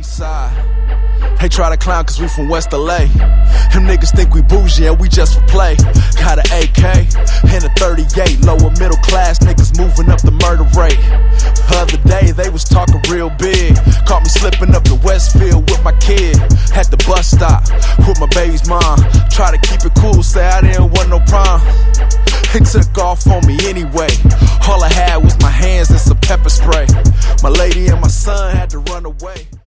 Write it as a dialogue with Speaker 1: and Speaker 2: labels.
Speaker 1: east side. They try to clown cause we from West LA. Them niggas think we bougie and we just for play. Got an AK and a 38. Lower middle class niggas moving up the murder rate. The other day they was talking real big. Caught me slipping up to Westfield with my kid. At the bus stop with my baby's mom. Try to keep it cool, say I didn't want no problem. They took off on me anyway. All I had was my hands and some pepper spray. My lady and my son had to run away.